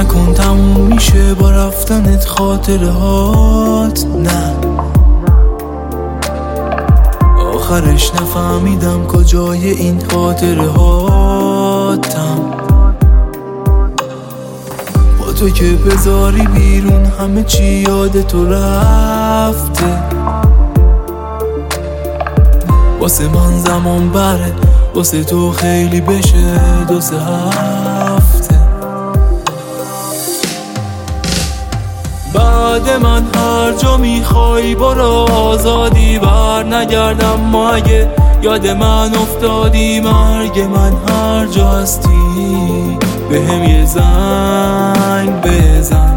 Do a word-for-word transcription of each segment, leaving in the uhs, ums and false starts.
نکن تموم میشه با رفتنت خاطره هات. نه آخرش نفهمیدم کجای این خاطره هاتم. با تو که بذاری بیرون همه چی یاد تو رفته. واسه من زمان بره، واسه تو خیلی بشه دو سه هفته. بعد من هر جا میخوای برو آزادی، بر نگردم ما اگه یاد من افتادی. مرگ من هر جا هستی بهم یه زنگ بزن.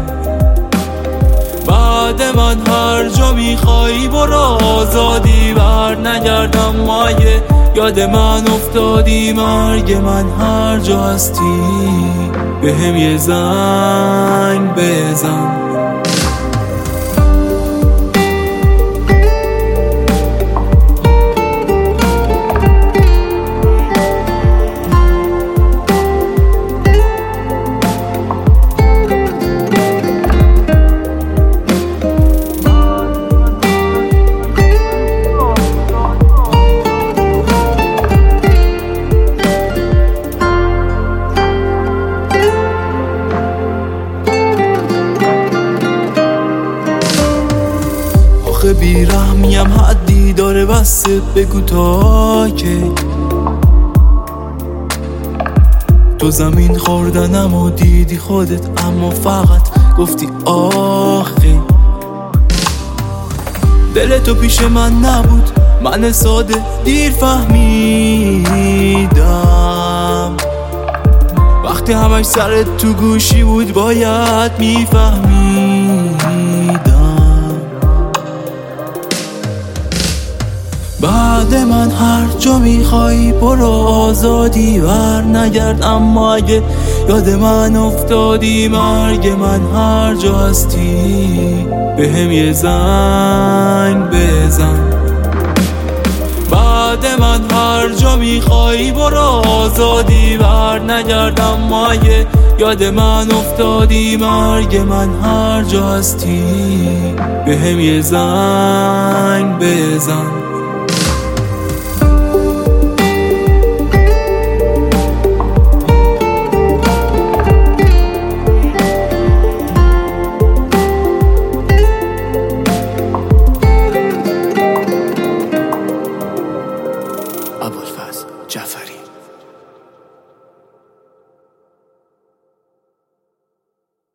بعد من هر جا میخوای برو آزادی، بر نگردم ما اگه یاد من افتادی. مرگ من هر جا هستی بهم یه زنگ بزن. آخه بیرحمیم حدی داره بسه، بگو تا کی تو زمین خوردنم و دیدی خودت، اما فقط گفتی آخه. دل تو پیش من نبود، من ساده دیر فهمیدم. وقتی همش سرت تو گوشی بود باید میفهمیدم. بعد من هر جا میخوای برو آزادی، بر نگرد اما اگه یاد من افتادی. مرگ من هر جا هستی بهم یه زنگ بزن. بعد من هر جا میخوای برو آزادی، بر نگرد اما اگه یاد من افتادی. مرگ من هر جا هستی بهم یه زنگ بزن.